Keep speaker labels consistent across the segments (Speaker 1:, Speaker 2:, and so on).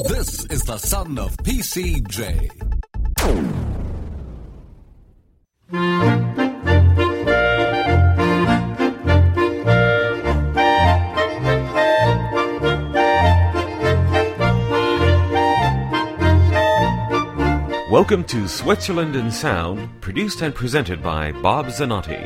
Speaker 1: This is the son of PCJ.
Speaker 2: Welcome to Switzerland in Sound, produced and presented by Bob Zanotti.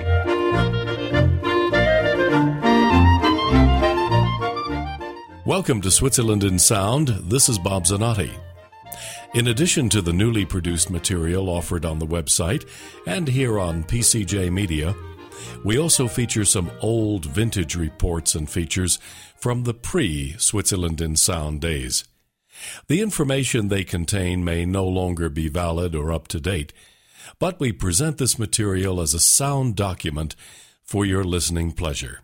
Speaker 3: Welcome to Switzerland in Sound. This is Bob Zanotti. In addition to the newly produced material offered on the website and here on PCJ Media, we also feature some old vintage reports and features from the pre-Switzerland in Sound days. The information they contain may no longer be valid or up to date, but we present this material as a sound document for your listening pleasure.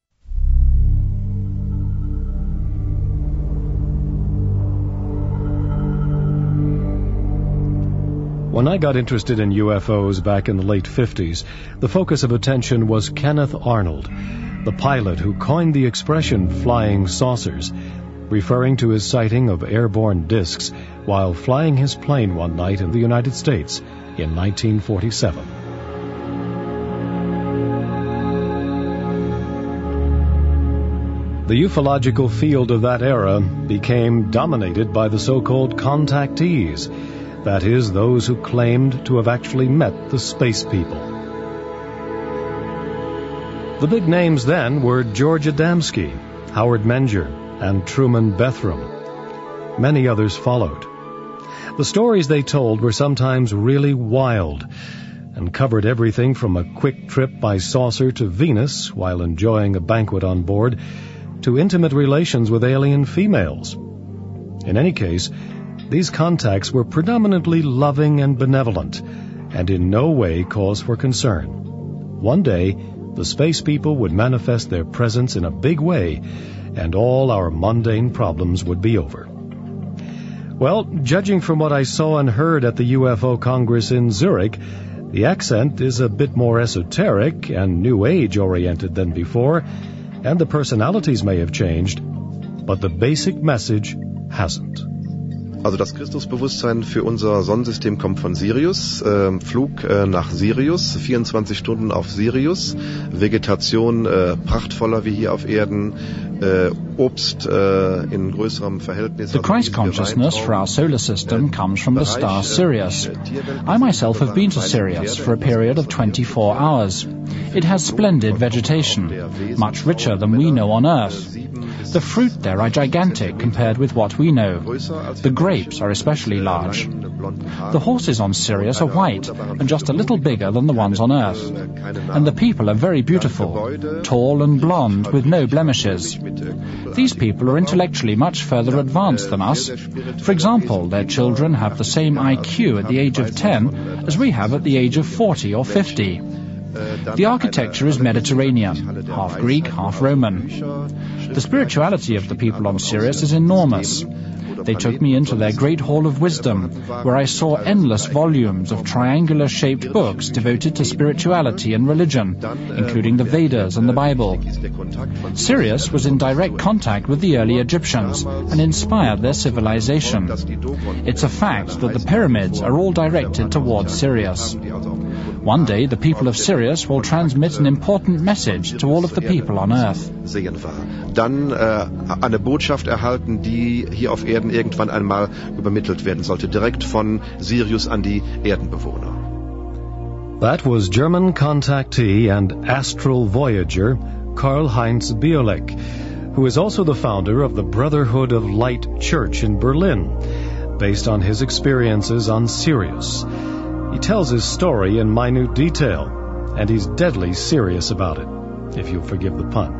Speaker 4: When I got interested in UFOs back in the late 50s, the focus of attention was Kenneth Arnold, the pilot who coined the expression flying saucers, referring to his sighting of airborne discs while flying his plane one night in the United States in 1947. The ufological field of that era became dominated by the so-called contactees, that is, those who claimed to have actually met the space people. The big names then were George Adamski, Howard Menger, and Truman Bethram. Many others followed. The stories they told were sometimes really wild and covered everything from a quick trip by saucer to Venus while enjoying a banquet on board to intimate relations with alien females. In any case, these contacts were predominantly loving and benevolent and in no way cause for concern. One day, the space people would manifest their presence in a big way, and all our mundane problems would be over. Well, judging from what I saw and heard at the UFO Congress in Zurich, the accent is a bit more esoteric and New Age-oriented than before, and the personalities may have changed, but the basic message hasn't.
Speaker 5: Also das Christusbewusstsein für unser Sonnensystem kommt von Sirius, Flug nach Sirius, 24 Stunden auf Sirius, Vegetation prachtvoller wie hier auf Erden, Obst in größerem Verhältnis.
Speaker 6: The Christ consciousness for our solar system comes from the star Sirius. I myself have been to Sirius for a period of 24 hours. It has splendid vegetation, much richer than we know on Earth. The fruit there are gigantic compared with what we know. The grapes are especially large. The horses on Sirius are white and just a little bigger than the ones on Earth. And the people are very beautiful, tall and blonde with no blemishes. These people are intellectually much further advanced than us. For example, their children have the same IQ at the age of 10 as we have at the age of 40 or 50. The architecture is Mediterranean, half Greek, half Roman. The spirituality of the people on Sirius is enormous. They took me into their great hall of wisdom, where I saw endless volumes of triangular-shaped books devoted to spirituality and religion, including the Vedas and the Bible. Sirius was in direct contact with the early Egyptians and inspired their civilization. It's a fact that the pyramids are all directed towards Sirius. One day, the people of Sirius will transmit an important message to all of the people on Earth.
Speaker 5: Dann eine Botschaft erhalten, die hier auf Erden irgendwann einmal übermittelt werden sollte, direkt von Sirius an die Erdenbewohner.
Speaker 4: That was German contactee and astral voyager Karl-Heinz Biolek, who is also the founder of the Brotherhood of Light Church in Berlin, based on his experiences on Sirius. He tells his story in minute detail, and he's deadly serious about it, if you'll forgive the pun.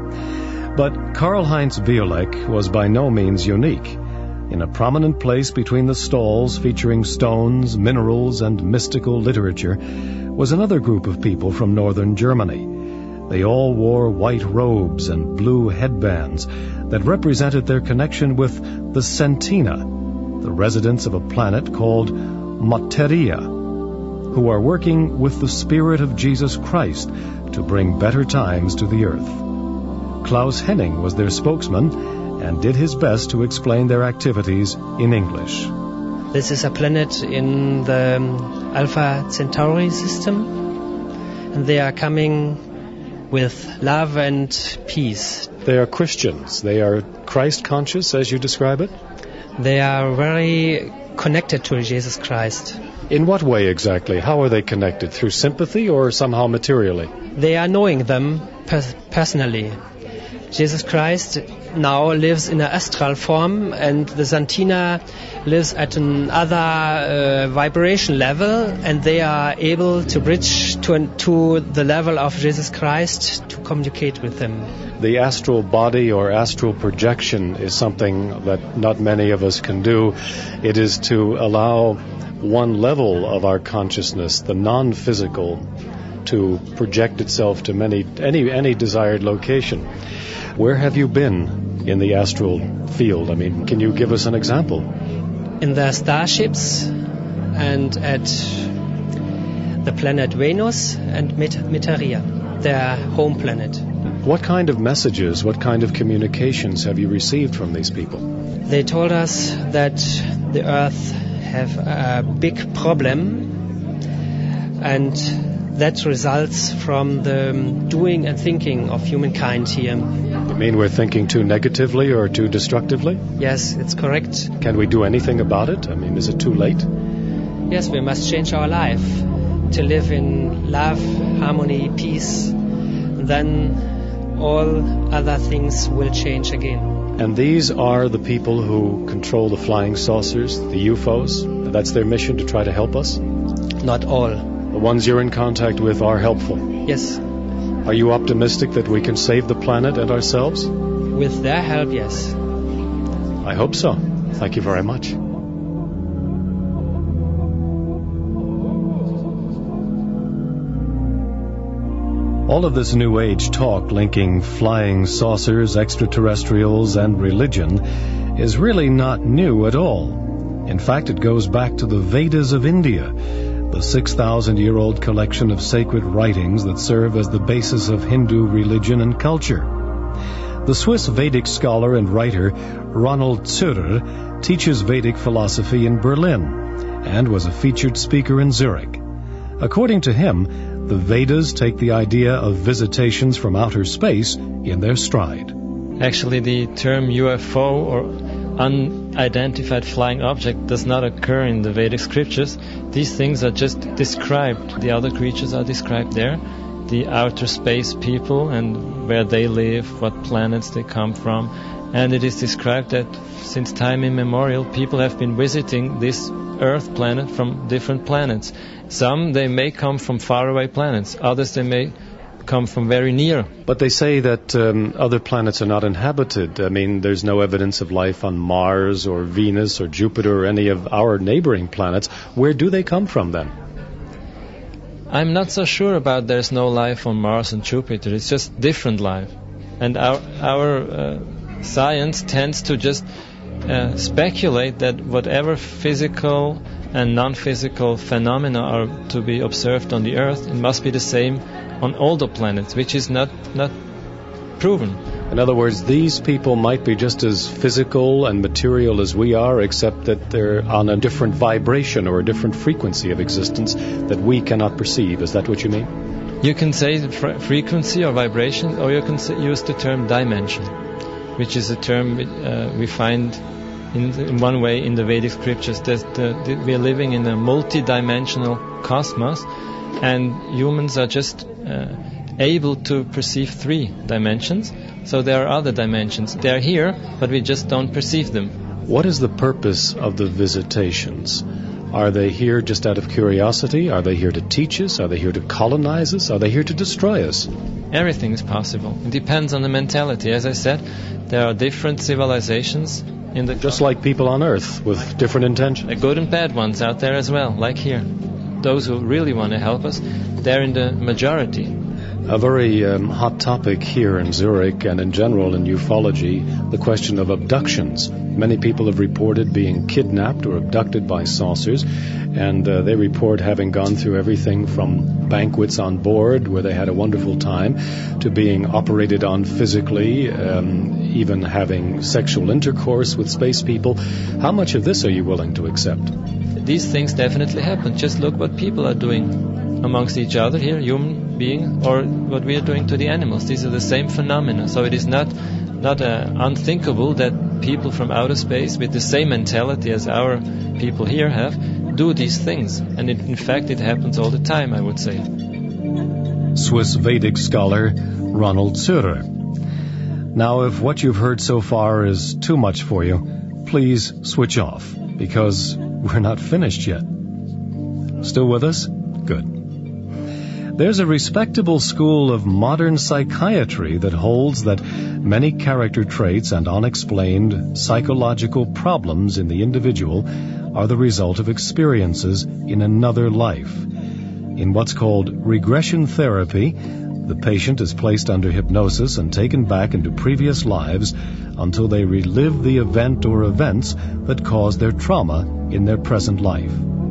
Speaker 4: But Karl-Heinz Biolek was by no means unique. In a prominent place between the stalls featuring stones, minerals, and mystical literature was another group of people from northern Germany. They all wore white robes and blue headbands that represented their connection with the Sentina, the residents of a planet called Materia, who are working with the Spirit of Jesus Christ to bring better times to the earth. Klaus Henning was their spokesman, and did his best to explain their activities in English.
Speaker 7: This is a planet in the Alpha Centauri system, and they are coming with love and peace.
Speaker 4: They are Christians. They are Christ conscious, as you describe it?
Speaker 7: They are very connected to Jesus Christ.
Speaker 4: In what way exactly? How are they connected? Through sympathy or somehow materially?
Speaker 7: They are knowing them personally. Jesus Christ now lives in an astral form, and the Santina lives at another vibration level, and they are able to bridge to the level of Jesus Christ to communicate with him.
Speaker 4: The astral body or astral projection is something that not many of us can do. It is to allow one level of our consciousness, the non-physical, to project itself to any desired location. Where have you been in the astral field? I mean, can you give us an example?
Speaker 7: In the starships and at the planet Venus and Metaria, their home planet.
Speaker 4: What kind of messages, what kind of communications have you received from these people?
Speaker 7: They told us that the Earth have a big problem, and that results from the doing and thinking of humankind here.
Speaker 4: You mean we're thinking too negatively or too destructively?
Speaker 7: Yes, it's correct.
Speaker 4: Can we do anything about it? I mean, is it too late?
Speaker 7: Yes, we must change our life to live in love, harmony, peace. Then all other things will change again.
Speaker 4: And these are the people who control the flying saucers, the UFOs? That's their mission, to try to help us?
Speaker 7: Not all.
Speaker 4: The ones you're in contact with are helpful?
Speaker 7: Yes.
Speaker 4: Are you optimistic that we can save the planet and ourselves?
Speaker 7: With their help, yes.
Speaker 4: I hope so. Thank you very much. All of this New Age talk linking flying saucers, extraterrestrials, and religion is really not new at all. In fact, it goes back to the Vedas of India, the 6,000-year-old collection of sacred writings that serve as the basis of Hindu religion and culture. The Swiss Vedic scholar and writer Ronald Zürer teaches Vedic philosophy in Berlin and was a featured speaker in Zurich. According to him, the Vedas take the idea of visitations from outer space in their stride.
Speaker 8: Actually, the term UFO or unidentified flying object does not occur in the Vedic scriptures. These things are just described. The other creatures are described there. The outer space people and where they live, what planets they come from. And it is described that since time immemorial, people have been visiting this Earth planet from different planets. Some, they may come from faraway planets. Others, they may come from very near.
Speaker 4: But they say that other planets are not inhabited. I mean, there's no evidence of life on Mars or Venus or Jupiter or any of our neighboring planets. Where do they come from then?
Speaker 8: I'm not so sure about there's no life on Mars and Jupiter. It's just different life. And our science tends to just speculate that whatever physical and non-physical phenomena are to be observed on the Earth, it must be the same on all the planets, which is not proven.
Speaker 4: In other words, these people might be just as physical and material as we are, except that they're on a different vibration or a different frequency of existence that we cannot perceive. Is that what you mean?
Speaker 8: You can say frequency or vibration, or you can use the term dimension, which is a term we find in one way in the Vedic scriptures, that we are living in a multi-dimensional cosmos, and humans are just able to perceive 3 dimensions. So there are other dimensions. They are here, but we just don't perceive them.
Speaker 4: What is the purpose of the visitations? Are they here just out of curiosity? Are they here to teach us? Are they here to colonize us? Are they here to destroy us?
Speaker 8: Everything is possible. It depends on the mentality. As I said, there are different civilizations in the
Speaker 4: just like people on Earth with different intentions.
Speaker 8: The good and bad ones out there as well, like here. Those who really want to help us, they're in the majority.
Speaker 4: A very hot topic here in Zurich and in general in ufology, the question of abductions. Many people have reported being kidnapped or abducted by saucers, and they report having gone through everything from banquets on board where they had a wonderful time to being operated on physically, even having sexual intercourse with space people. How much of this are you willing to accept?
Speaker 8: These things definitely happen. Just look what people are doing amongst each other here, human beings, or what we are doing to the animals. These are the same phenomena. So it is not unthinkable that people from outer space with the same mentality as our people here have do these things. And in fact, it happens all the time, I would say.
Speaker 4: Swiss Vedic scholar Ronald Zürer. Now, if what you've heard so far is too much for you, please switch off, because we're not finished yet. Still with us? Good. There's a respectable school of modern psychiatry that holds that many character traits and unexplained psychological problems in the individual are the result of experiences in another life. In what's called regression therapy, the patient is placed under hypnosis and taken back into previous lives until they relive the event or events that caused their trauma in their present life.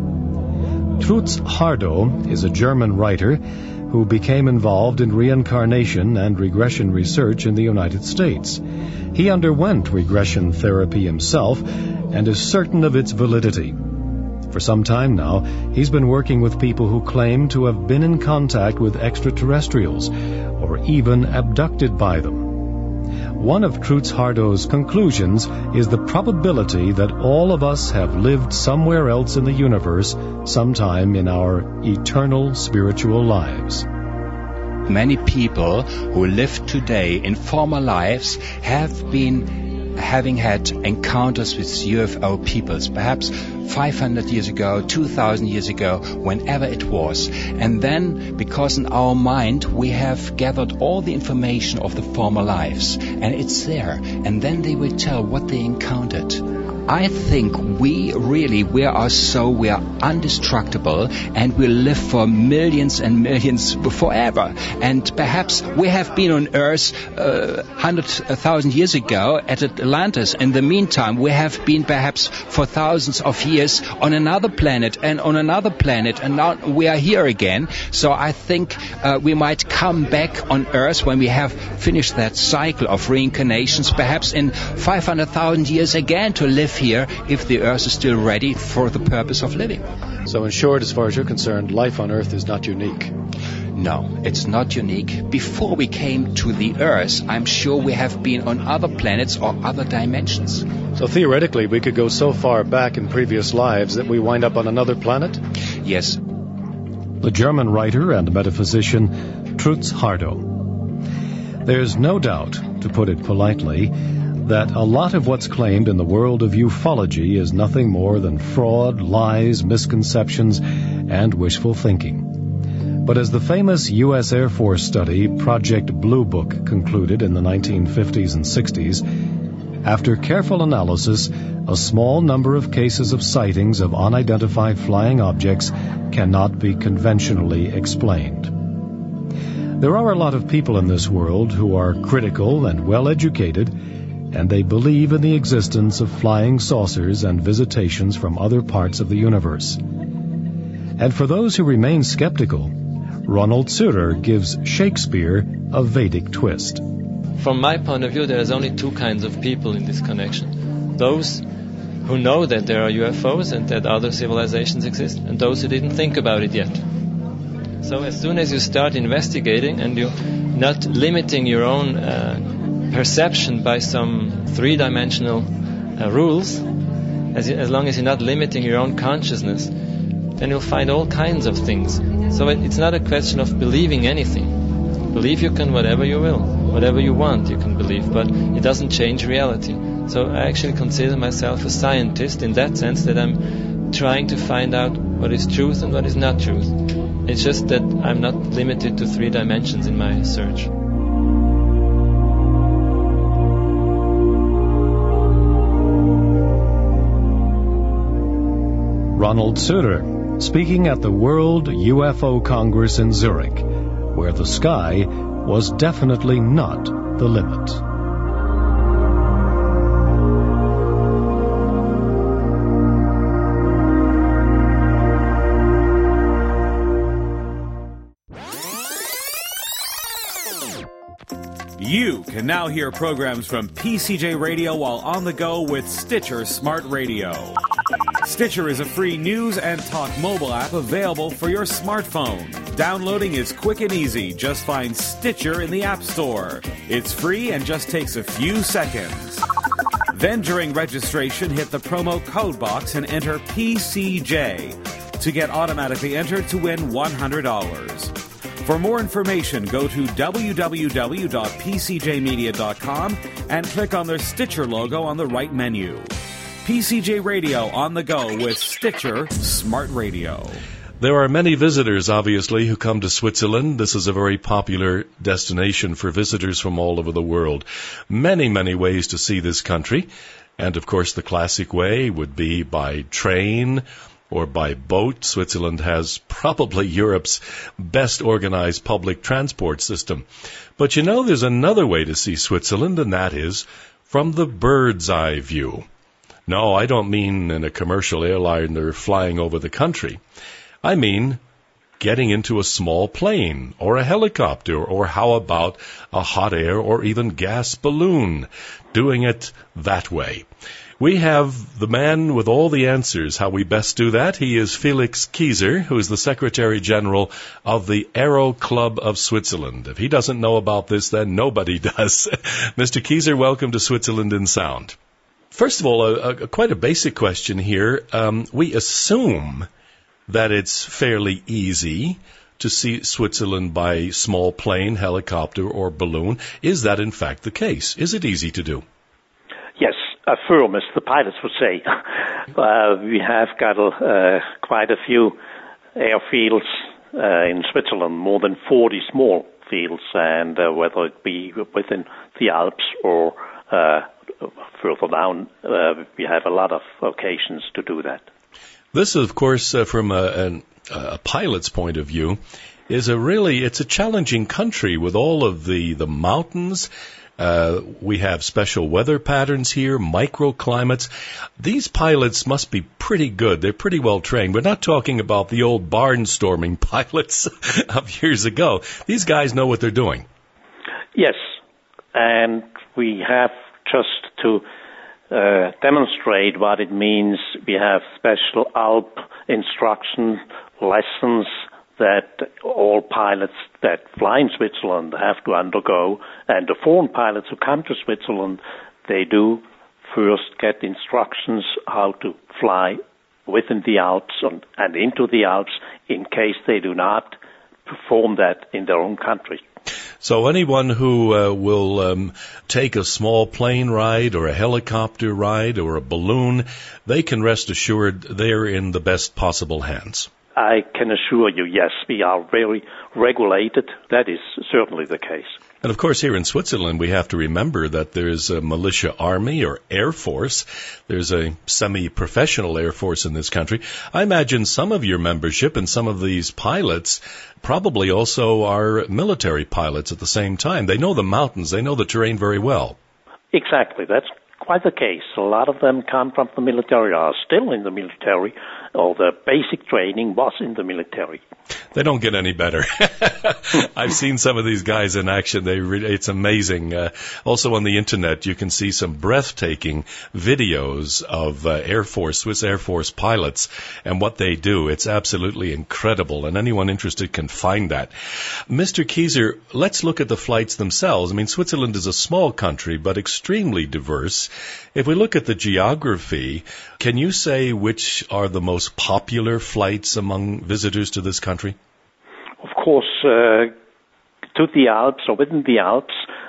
Speaker 4: Trutz Hardow is a German writer who became involved in reincarnation and regression research in the United States. He underwent regression therapy himself and is certain of its validity. For some time now, he's been working with people who claim to have been in contact with extraterrestrials or even abducted by them. One of Trutz Hardow's conclusions is the probability that all of us have lived somewhere else in the universe sometime in our eternal spiritual lives.
Speaker 9: Many people who live today in former lives have been having had encounters with UFO peoples, perhaps 500 years ago, 2,000 years ago, whenever it was. And then, because in our mind we have gathered all the information of the former lives, and it's there, and then they will tell what they encountered. I think we are indestructible, and we live for millions and millions forever. And perhaps we have been on Earth 100,000 years ago at Atlantis. In the meantime, we have been perhaps for thousands of years on another planet, and now we are here again. So I think we might come back on Earth when we have finished that cycle of reincarnations, perhaps in 500,000 years again, to live here if the Earth is still ready for the purpose of living.
Speaker 4: So in short, as far as you're concerned, life on Earth is not unique.
Speaker 9: No, it's not unique. Before we came to the Earth, I'm sure we have been on other planets or other dimensions.
Speaker 4: So theoretically, we could go so far back in previous lives that we wind up on another planet?
Speaker 9: Yes.
Speaker 4: The German writer and metaphysician Trutz Hardow. There's no doubt, to put it politely, that a lot of what's claimed in the world of ufology is nothing more than fraud, lies, misconceptions, and wishful thinking. But as the famous U.S. Air Force study Project Blue Book concluded in the 1950s and 60s, after careful analysis, a small number of cases of sightings of unidentified flying objects cannot be conventionally explained. There are a lot of people in this world who are critical and well-educated, and they believe in the existence of flying saucers and visitations from other parts of the universe. And for those who remain skeptical, Ronald Zürer gives Shakespeare a Vedic twist.
Speaker 8: From my point of view, there is only two kinds of people in this connection. Those who know that there are UFOs and that other civilizations exist, and those who didn't think about it yet. So as soon as you start investigating and you're not limiting your own perception by some three-dimensional rules, as long as you're not limiting your own consciousness, then you'll find all kinds of things. So it's not a question of believing anything. Believe you can whatever you will, whatever you want you can believe, but it doesn't change reality. So I actually consider myself a scientist in that sense, that I'm trying to find out what is truth and what is not truth. It's just that I'm not limited to 3 dimensions in my search.
Speaker 4: Ronald Zürer, speaking at the World UFO Congress in Zurich, where the sky was definitely not the limit.
Speaker 10: You can now hear programs from PCJ Radio while on the go with Stitcher Smart Radio. Stitcher is a free news and talk mobile app available for your smartphone. Downloading is quick and easy. Just find Stitcher in the App Store. It's free and just takes a few seconds. Then during registration, hit the promo code box and enter PCJ to get automatically entered to win $100. For more information, go to www.pcjmedia.com and click on the Stitcher logo on the right menu. PCJ Radio on the go with Stitcher Smart Radio.
Speaker 3: There are many visitors, obviously, who come to Switzerland. This is a very popular destination for visitors from all over the world. Many, many ways to see this country. And, of course, the classic way would be by train or by boat. Switzerland has probably Europe's best organized public transport system. But you know, there's another way to see Switzerland, and that is from the bird's eye view. No, I don't mean in a commercial airliner flying over the country. I mean getting into a small plane or a helicopter, or how about a hot air or even gas balloon, doing it that way. We have the man with all the answers how we best do that. He is Felix Kieser, who is the Secretary General of the Aero Club of Switzerland. If he doesn't know about this, then nobody does. Mr. Kieser, welcome to Switzerland in Sound. First of all, quite a basic question here. We assume that it's fairly easy to see Switzerland by small plane, helicopter, or balloon. Is that in fact the case? Is it easy to do?
Speaker 11: Yes. Affirm, as the pilots would say. We have got quite a few airfields in Switzerland, more than 40 small fields, and whether it be within the Alps or further down, we have a lot of occasions to do that.
Speaker 3: This, of course, from a pilot's point of view, is it's a challenging country with all of the mountains. We have special weather patterns here, microclimates. These pilots must be pretty good. They're pretty well trained. We're not talking about the old barnstorming pilots of years ago. These guys know what they're doing.
Speaker 11: Yes, and we have just to demonstrate what it means. We have special Alp instruction lessons that all pilots that fly in Switzerland have to undergo, and the foreign pilots who come to Switzerland, they do first get instructions how to fly within the Alps and into the Alps in case they do not perform that in their own country.
Speaker 3: So anyone who will take a small plane ride or a helicopter ride or a balloon, they can rest assured they're in the best possible hands.
Speaker 11: I can assure you, yes, we are very regulated. That is certainly the case.
Speaker 3: And of course, here in Switzerland, we have to remember that there's a militia army or air force. There's a semi-professional air force in this country. I imagine some of your membership and some of these pilots probably also are military pilots at the same time. They know the mountains. They know the terrain very well.
Speaker 11: Exactly. That's quite the case. A lot of them come from the military, are still in the military, or the basic training was in the military.
Speaker 3: They don't get any better. I've seen some of these guys in action. It's amazing. Also on the internet, you can see some breathtaking videos of Swiss Air Force pilots and what they do. It's absolutely incredible, and anyone interested can find that. Mr. Kieser, let's look at the flights themselves. I mean, Switzerland is a small country, but extremely diverse. If we look at the geography, can you say which are the most popular flights among visitors to this country?
Speaker 11: Of course, to the Alps or within the Alps,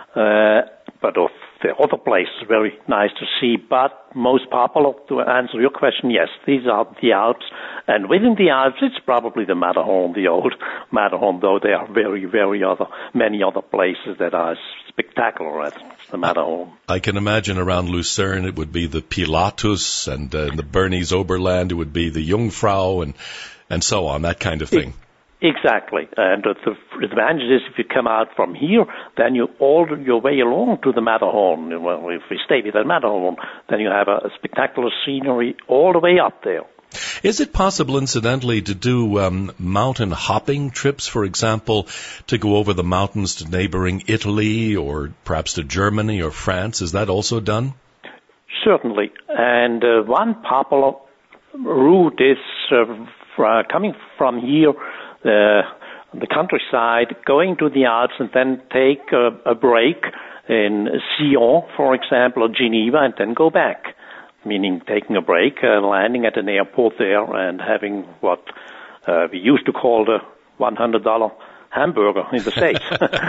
Speaker 11: but of the other places, very nice to see. But most popular, to answer your question, yes, these are the Alps. And within the Alps, it's probably the Matterhorn, the old Matterhorn, though there are many other places that are spectacular at the Matterhorn.
Speaker 3: I can imagine around Lucerne it would be the Pilatus, and in the Bernese Oberland it would be the Jungfrau, and so on, that kind of thing.
Speaker 11: Exactly. And the advantage is if you come out from here, then you order your way along to the Matterhorn. Well, if we stay with the Matterhorn, then you have a spectacular scenery all the way up there.
Speaker 3: Is it possible, incidentally, to do mountain hopping trips, for example, to go over the mountains to neighboring Italy or perhaps to Germany or France? Is that also done?
Speaker 11: Certainly. And one popular route is coming from here, the countryside, going to the Alps and then take a break in Sion, for example, or Geneva, and then go back. Meaning taking a break, landing at an airport there and having what we used to call the $100 hamburger in the States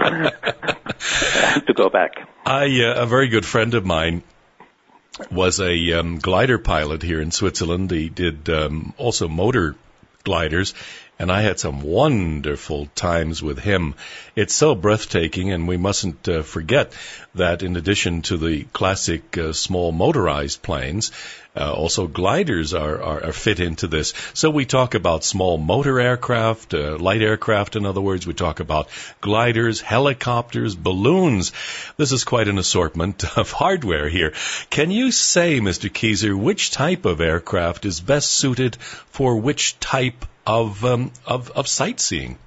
Speaker 11: to go back.
Speaker 3: A very good friend of mine was a glider pilot here in Switzerland. He did also motor gliders, and I had some wonderful times with him. It's so breathtaking, and we mustn't forget that in addition to the classic small motorized planes, also gliders are fit into this. So we talk about small motor aircraft, light aircraft, in other words. We talk about gliders, helicopters, balloons. This is quite an assortment of hardware here. Can you say, Mr. Kieser, which type of aircraft is best suited for which type of sightseeing?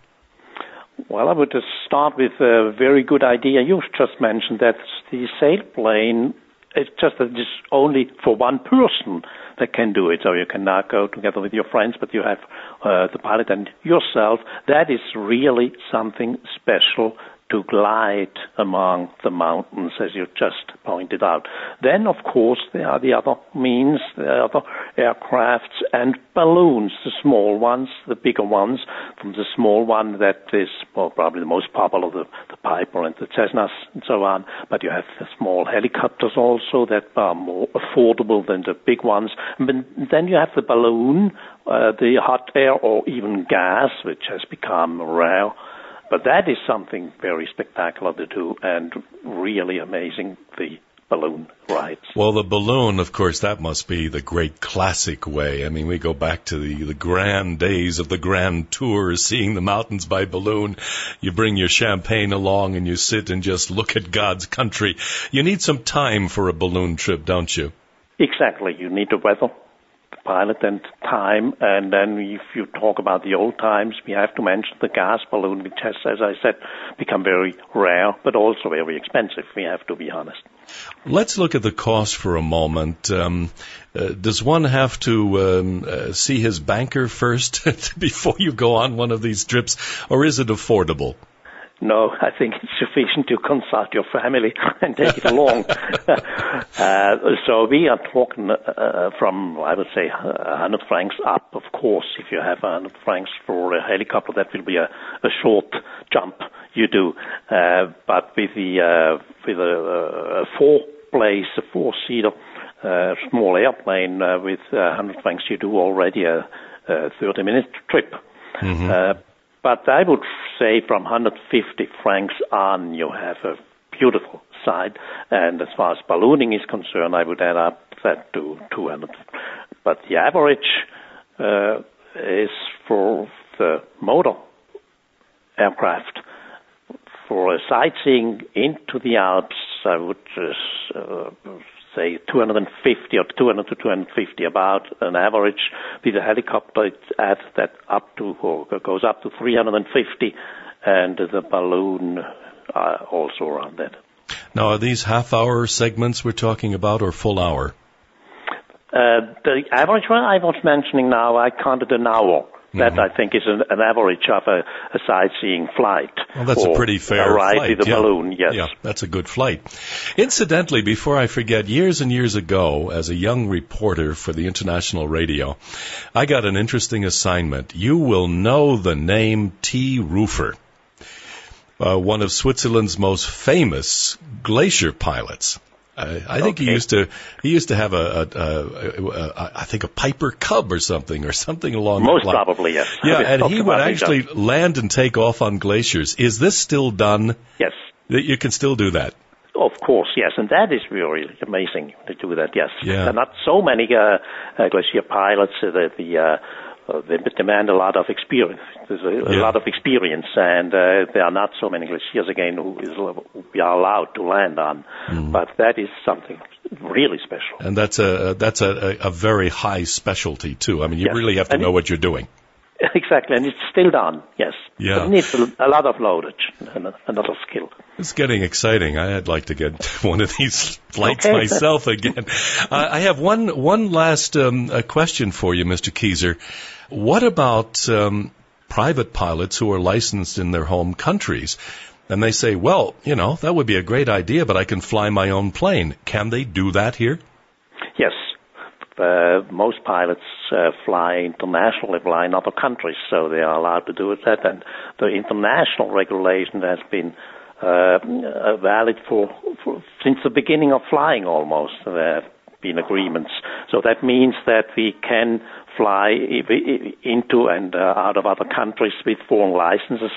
Speaker 11: Well, I would just start with a very good idea you just mentioned, that the sailplane, it's just that it's only for one person that can do it. So you cannot go together with your friends, but you have the pilot and yourself. That is really something special to glide among the mountains, as you just pointed out. Then, of course, there are the other means, the other aircrafts and balloons, the small ones, the bigger ones. From the small one that is probably the most popular, the Piper and the Cessnas and so on. But you have the small helicopters also that are more affordable than the big ones. And then you have the balloon, the hot air or even gas, which has become rare. But that is something very spectacular to do and really amazing, the balloon rides.
Speaker 3: Well, the balloon, of course, that must be the great classic way. I mean, we go back to the grand days of the grand tour, seeing the mountains by balloon. You bring your champagne along and you sit and just look at God's country. You need some time for a balloon trip, don't you?
Speaker 11: Exactly. You need the weather, pilot and time, and then if you talk about the old times, we have to mention the gas balloon, which has, as I said, become very rare, but also very expensive, we have to be honest.
Speaker 3: Let's look at the cost for a moment. Does one have to see his banker first before you go on one of these trips, or is it affordable?
Speaker 11: No, I think it's sufficient to consult your family and take it along. So we are talking from, I would say, 100 francs up. Of course, if you have 100 francs for a helicopter, that will be a short jump you do. But with a four-seater small airplane with 100 francs, you do already a 30-minute trip. Mm-hmm. But I would say from 150 francs on, you have a beautiful side. And as far as ballooning is concerned, I would add up that to 200. But the average is for the motor aircraft. For a sightseeing into the Alps, I would say 250 or 200 to 250, about an average. With a helicopter, it adds that up to, or goes up to 350, and the balloon also around that.
Speaker 3: Now, are these half-hour segments we're talking about, or full hour?
Speaker 11: The average one I was mentioning now, I counted an hour. That, I think, is an average of a sightseeing flight.
Speaker 3: Well, that's a pretty fair
Speaker 11: ride
Speaker 3: flight.
Speaker 11: With a balloon, yes.
Speaker 3: Yeah, that's a good flight. Incidentally, before I forget, years and years ago, as a young reporter for the International Radio, I got an interesting assignment. You will know the name T. Rufer, one of Switzerland's most famous glacier pilots. I think he used to have I think a Piper Cub or something along
Speaker 11: Most
Speaker 3: that line.
Speaker 11: Probably, yes.
Speaker 3: Yeah, and he would actually land and take off on glaciers. Is this still done?
Speaker 11: Yes.
Speaker 3: You can still do that?
Speaker 11: Of course, yes, and that is really amazing to do that, yes.
Speaker 3: Yeah.
Speaker 11: Not so many glacier pilots, the they demand a lot of experience. There's a lot of experience, and there are not so many glaciers again who we are allowed to land on. But that is something really special.
Speaker 3: And that's a very high specialty too. I mean, you really have to know what you're doing.
Speaker 11: Exactly, and it's still done, yes.
Speaker 3: Yeah.
Speaker 11: But it needs a lot of knowledge and a lot of skill.
Speaker 3: It's getting exciting. I'd like to get one of these flights myself again. I have one last question for you, Mr. Keyser. What about private pilots who are licensed in their home countries? And they say, well, that would be a great idea, but I can fly my own plane. Can they do that here?
Speaker 11: Yes. Most pilots fly internationally, fly in other countries, so they are allowed to do that. And the international regulation has been valid for since the beginning of flying almost. There have been agreements. So that means that we can fly into and out of other countries with foreign licenses.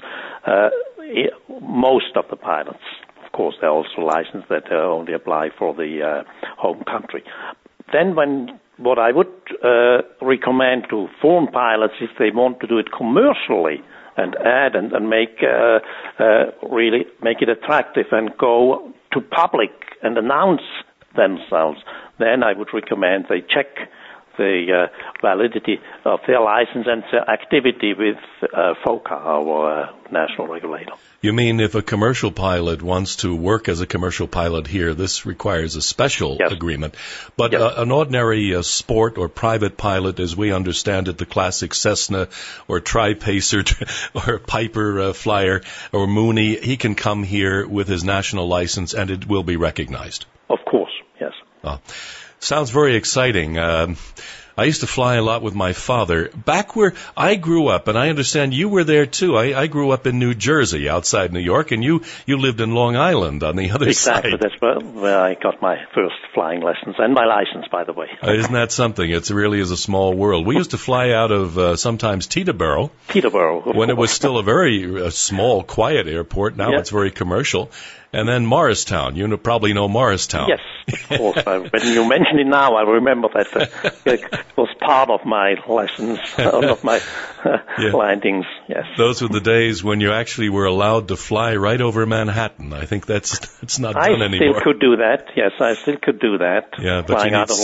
Speaker 11: Most of the pilots. Of course, there are also licenses that only apply for the home country. Then what I would recommend to foreign pilots, if they want to do it commercially and add and make really make it attractive and go to public and announce themselves, then I would recommend they check the validity of their license and their activity with FOCA, our national regulator.
Speaker 3: You mean if a commercial pilot wants to work as a commercial pilot here, this requires a special agreement. But an ordinary sport or private pilot, as we understand it, the classic Cessna or Tri-Pacer or Piper flyer or Mooney, he can come here with his national license and it will be recognized.
Speaker 11: Of course, yes.
Speaker 3: Sounds very exciting. I used to fly a lot with my father. Back where I grew up, and I understand you were there too. I grew up in New Jersey, outside New York, and you lived in Long Island on the other side.
Speaker 11: Exactly, that's where I got my first flying lessons, and my license, by the way.
Speaker 3: Isn't that something? It really is a small world. We used to fly out of sometimes Teterboro. When it was still a very small, quiet airport. Now it's very commercial. And then Morristown. You probably know Morristown.
Speaker 11: Yes, of course. When you mention it now, I remember that it was part of my lessons, of my landings, yes.
Speaker 3: Those were the days when you actually were allowed to fly right over Manhattan. I think that's not done anymore.
Speaker 11: I still could do that, yes. I still could do that,
Speaker 3: but
Speaker 11: flying out of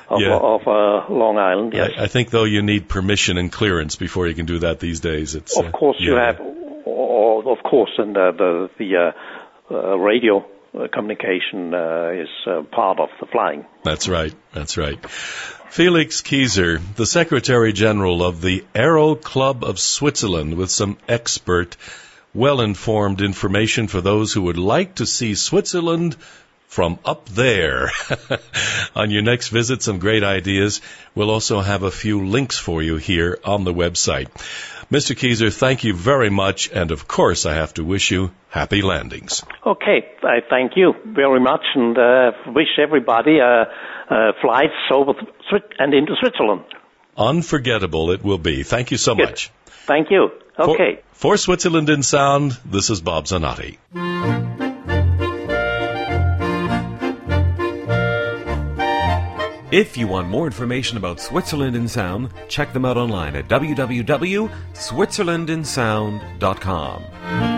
Speaker 11: Long Island, yes.
Speaker 3: I think, though, you need permission and clearance before you can do that these days.
Speaker 11: Of course you have, of course, and the radio communication is part of the flying.
Speaker 3: That's right. Felix Keyser, the Secretary General of the Aero Club of Switzerland, with some expert, well-informed information for those who would like to see Switzerland from up there. On your next visit, some great ideas. We'll also have a few links for you here on the website. Mr. Keyser, thank you very much, and of course I have to wish you happy landings.
Speaker 11: Okay, I thank you very much, and wish everybody flights over and into Switzerland.
Speaker 3: Unforgettable it will be. Thank you so much.
Speaker 11: Thank you. Okay.
Speaker 3: For Switzerland in Sound, this is Bob Zanotti.
Speaker 2: If you want more information about Switzerland in Sound, check them out online at www.switzerlandinsound.com.